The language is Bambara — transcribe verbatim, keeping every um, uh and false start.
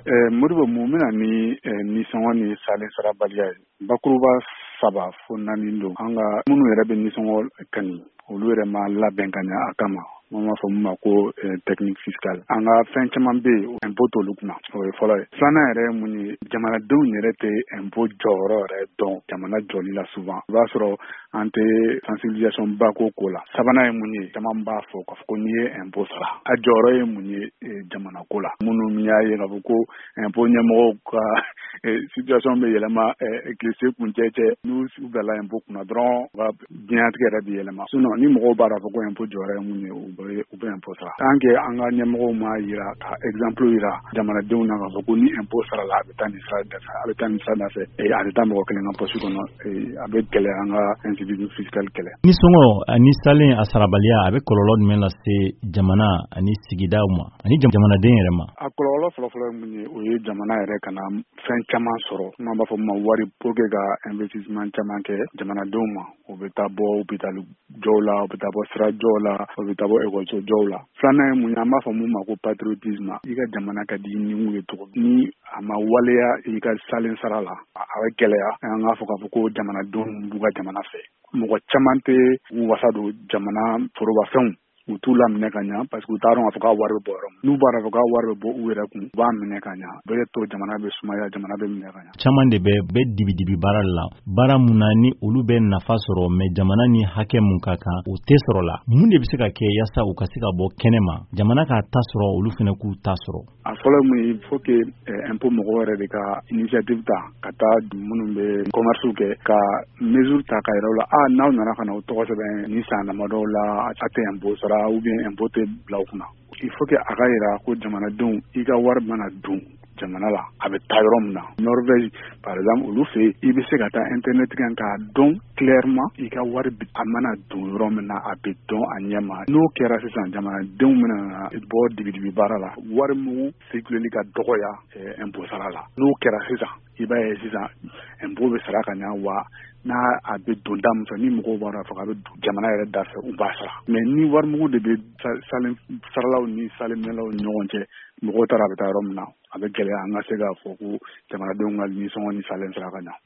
Modibo mun bɛna ni nisɔngɔ ni salen sarabaliya ye bakuruba saba fo naani don an ka minnu yɛrɛ bɛ nisɔngɔ kani olu yɛrɛ ma labɛn ka ɲɛ a kama n'an b'a fɔ min ma ko technique fiscale an ka fɛn caman bɛ yen impôt t'olu kunna o ye fɔlɔ ye filanan yɛrɛ ye mun ye jamanadenw yɛrɛ tɛ impôt jɔyɔrɔ yɛrɛ dɔn jamana jɔli la souvent i b'a sɔrɔ an tɛ sensibilisation ba ko ko la sabanan ye mun ye caman b'a fɔ k'a fɔ ko n'i ye impôt sara a jɔyɔrɔ ye mun ye jamana ko la minnu y'a ye k'a fɔ ko impôt ɲɛmɔgɔw ka situation bɛ yɛlɛma kilise kuncɛ cɛ n'u bilala impôt kunna dɔrɔn u ka diɲɛlatigɛ yɛrɛ bɛ yɛlɛma sinon ni mɔgɔw b'a dɔn ko impôt jɔyɔrɔ ye mun ye u bɛ impôt sara tant que an ka ɲɛmɔgɔw ma yira ka exemple yira jamanadenw na k'a fɔ ko ni impôt sara la a bɛ taa nin sira de fɛ a bɛ taa nin sira de fɛ a tɛ taa mɔgɔ kelen ka poche kɔnɔ a bɛ gɛlɛya an ka institution fiscale kɛlɛ. Nisɔngɔ ani salen a sarabaliya a bɛ kɔlɔlɔ jumɛn lase jamana ani sigidaw ma ani jamanaden yɛrɛ ma? A kɔlɔlɔ fɔlɔfɔlɔ ye mun ye o ye jamana yɛrɛ ka na fɛn caman sɔrɔ n'an b'a fɔ ma wari pour que ka investissement caman kɛ jamanadenw ma o bɛ taa bɔ hôpital jɔw la o bɛ taa bɔ sira jɔw la o bɛ taa bɔ école jɔw la. Filanan ye mun ye an b'a fɔ mun ma ko patriotisme i ka jamana ka di ni mun ye cogo ni a ma waleya i ka salen sara la a bɛ gɛlɛya an k'a fɔ k'a fɔ ko jamanadenw b'u ka jamana fɛ mɔgɔ caman tɛ u wasa don jamana forobafɛnw u t'u laminɛ ka ɲa parce que u t'a dɔn k'a fɔ k'a wari bɛ bɔ yɔrɔ min n'u b'a dɔn k'a fɔ k'a wari bɛ bɔ u yɛrɛ kun u b'a minɛ ka ɲa bɛɛ to jamana bɛ sumaya jamana bɛ minɛ ka ɲa. Caman de bɛ bɛ dibi-dibi baara la baara mun na ni olu bɛ nafa sɔrɔ mais jamana ni hakɛ mun ka kan o tɛ sɔrɔ la mun de bɛ se ka kɛ yaasa u ka se ka bɔ kɛnɛ ma jamana k'a ta sɔrɔ olu fana k'u ta sɔrɔ? A fɔlɔ mun ye il faut que impôt mɔgɔw yɛrɛ de ka initiative ta ka taa minnu bɛ commerce kɛ ka mesure ta ka yɛrɛ u la a n'aw nana ka na o tɔgɔ sɛbɛn ni san damadɔ la a tɛ impôt sara ou bien impôt tɛ bila u kunna il faut que a ka yira ko jamanadenw i ka wari mana dun jamana la a bɛ taa yɔrɔ min na Norvège par exemple olu fɛ yen i bɛ se ka taa internet kan k'a dɔn clairement i ka wari a mana dun yɔrɔ min na a bɛ dɔn a ɲɛ ma n'o kɛra sisan jamanadenw bɛna bɔ dibi-dibi baara la wari mugu circuleli ka dɔgɔya impôt sara la n'o kɛra sisan i b'a ye sisan impôt bɛ sara ka ɲa wa n'a a bɛ don da min fɛ ni mɔgɔw b'a dɔn fɔ a bɛ jamana yɛrɛ da fɛ u b'a sara mais ni wari mugu de bɛ salen saralaw ni salen minɛlaw ni ɲɔgɔn cɛ mɔgɔw taara a bɛ taa yɔrɔ min na a bɛ gɛlɛya an ka se k'a fɔ ko jamanadenw ka nisɔngɔ ni salen sara ka ɲa.